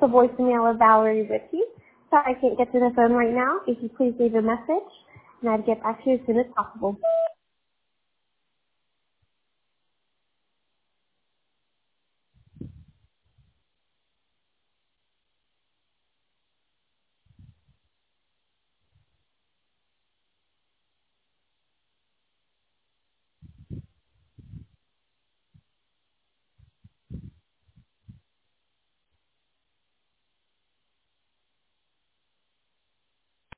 the voicemail of Valerie Ritchie. Sorry I can't get to the phone right now. If you please leave a message, and I'd get back to you as soon as possible.